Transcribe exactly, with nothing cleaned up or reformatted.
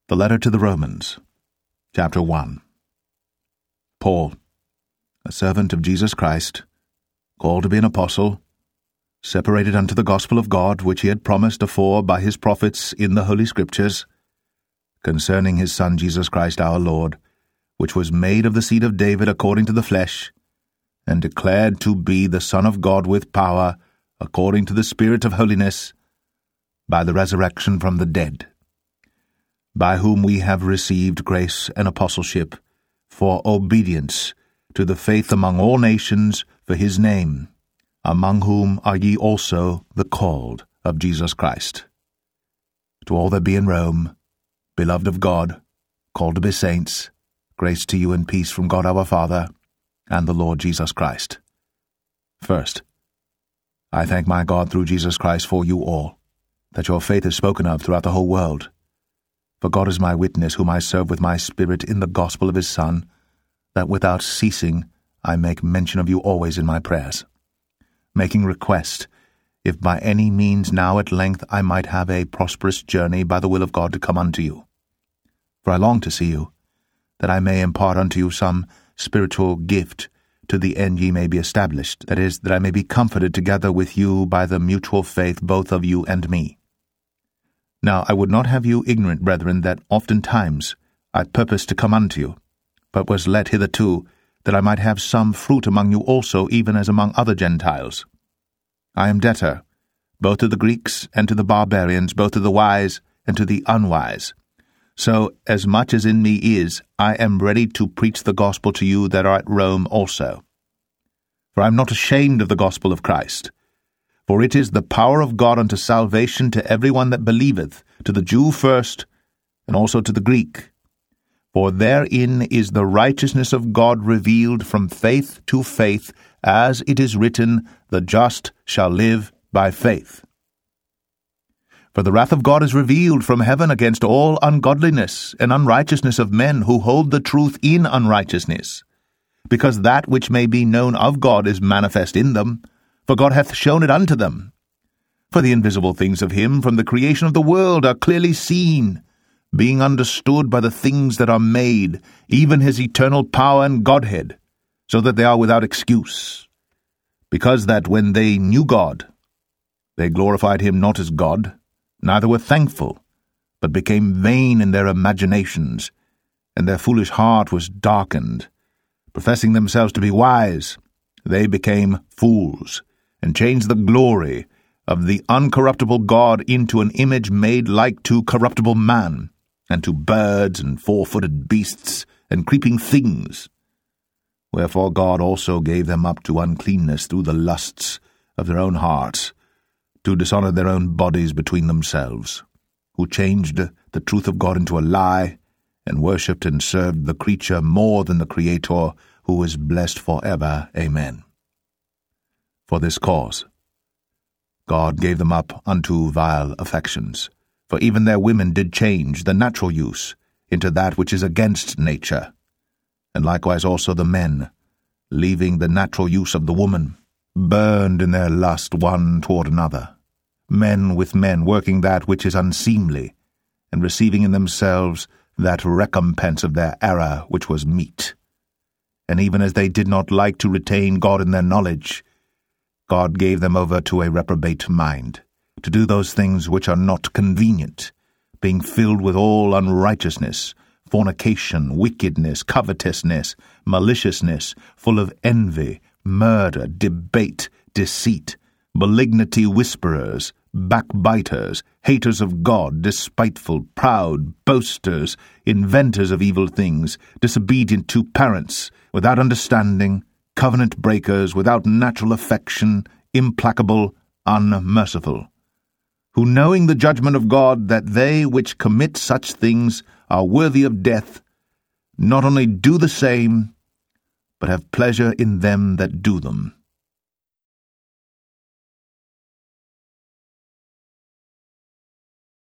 The Letter to the Romans, Chapter one. Paul, a servant of Jesus Christ, called to be an apostle, separated unto the gospel of God, which he had promised afore by his prophets in the Holy Scriptures, concerning his Son Jesus Christ our Lord, which was made of the seed of David according to the flesh, and declared to be the Son of God with power, according to the Spirit of holiness, by the resurrection from the dead, by whom we have received grace and apostleship, for obedience to the faith among all nations for his name, among whom are ye also the called of Jesus Christ. To all that be in Rome, beloved of God, called to be saints, grace to you and peace from God our Father and the Lord Jesus Christ. First, I thank my God through Jesus Christ for you all, that your faith is spoken of throughout the whole world. For God is my witness, whom I serve with my spirit in the gospel of his Son, that without ceasing I make mention of you always in my prayers, making request, if by any means now at length I might have a prosperous journey by the will of God to come unto you. For I long to see you, that I may impart unto you some spiritual gift, to the end ye may be established, that is, that I may be comforted together with you by the mutual faith both of you and me. Now I would not have you ignorant, brethren, that oftentimes I purposed to come unto you, but was let hitherto, that I might have some fruit among you also, even as among other Gentiles. I am debtor, both to the Greeks and to the barbarians, both to the wise and to the unwise. So, as much as in me is, I am ready to preach the gospel to you that are at Rome also. For I am not ashamed of the gospel of Christ, for it is the power of God unto salvation to every one that believeth, to the Jew first, and also to the Greek. For therein is the righteousness of God revealed from faith to faith, as it is written, the just shall live by faith. For the wrath of God is revealed from heaven against all ungodliness and unrighteousness of men who hold the truth in unrighteousness, because that which may be known of God is manifest in them, for God hath shown it unto them. For the invisible things of him from the creation of the world are clearly seen, being understood by the things that are made, even his eternal power and Godhead, so that they are without excuse. Because that when they knew God, they glorified him not as God, neither were thankful, but became vain in their imaginations, and their foolish heart was darkened. Professing themselves to be wise, they became fools, and changed the glory of the uncorruptible God into an image made like to corruptible man, and to birds and four-footed beasts and creeping things. Wherefore God also gave them up to uncleanness through the lusts of their own hearts, to dishonour their own bodies between themselves, who changed the truth of God into a lie, and worshipped and served the creature more than the Creator, who is blessed for ever. Amen. For this cause God gave them up unto vile affections, for even their women did change the natural use into that which is against nature, and likewise also the men, leaving the natural use of the woman, burned in their lust one toward another, men with men working that which is unseemly, and receiving in themselves that recompense of their error which was meet. And even as they did not like to retain God in their knowledge, God gave them over to a reprobate mind, to do those things which are not convenient, being filled with all unrighteousness, fornication, wickedness, covetousness, maliciousness, full of envy, murder, debate, deceit, malignity, whisperers, backbiters, haters of God, despiteful, proud, boasters, inventors of evil things, disobedient to parents, without understanding, covenant breakers, without natural affection, implacable, unmerciful, who knowing the judgment of God, that they which commit such things are worthy of death, not only do the same, but have pleasure in them that do them.